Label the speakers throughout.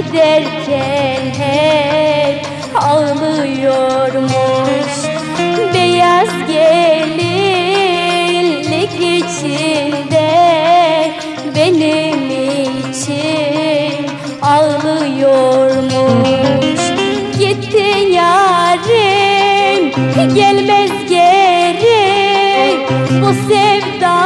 Speaker 1: giderken hep ağlıyormuş. Beyaz gelinlik içinde benim için ağlıyormuş. Gitti yarim gelmez geri, bu sevda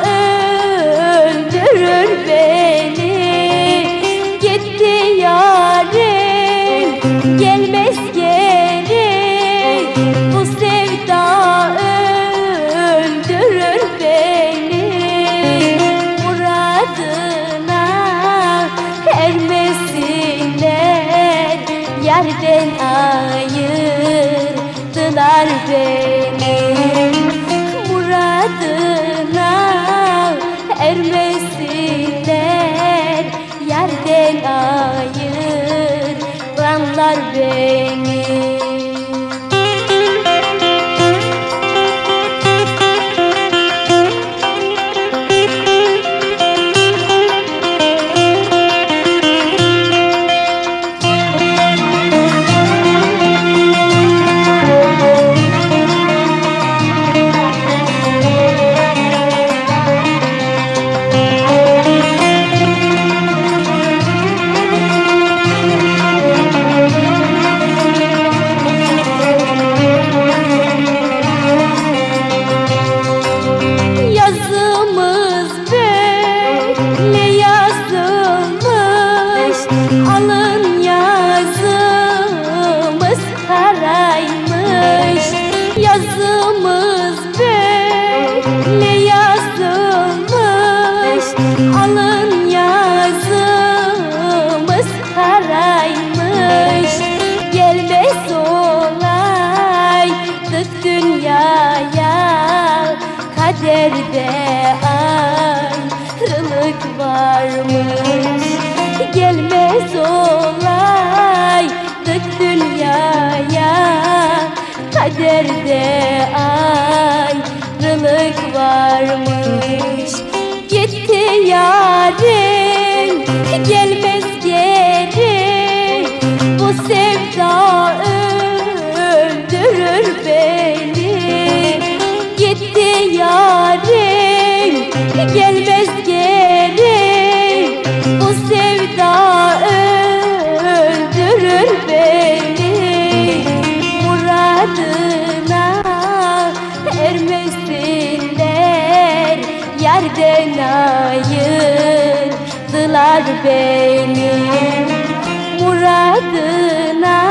Speaker 1: öldürür beni. Gitti yarim gelmez geri, bu sevda öldürür beni. Muradına ermesinler, yerden ayırdılar beni. Muradına ermesinler, yerden ayıranlar beni. Alın yazımız karaymış, yazımız böyle yazılmış. Alın yazımız karaymış, gelmez olaydık dünyaya, kaderde ayrılık varmış. Gelmez olaydık dünyaya, kaderde ayrılık varmış. Gitti yarim gelmez geri, bu sevda öldürür beni. Gitti yarim gelmez geri, bu sevda öldürür beni. Muradına ermesinler, yerden ayırdılar beni. Muradına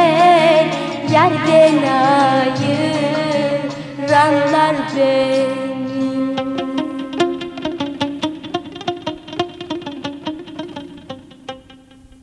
Speaker 1: ermesinler, yerden ayıranlar beni.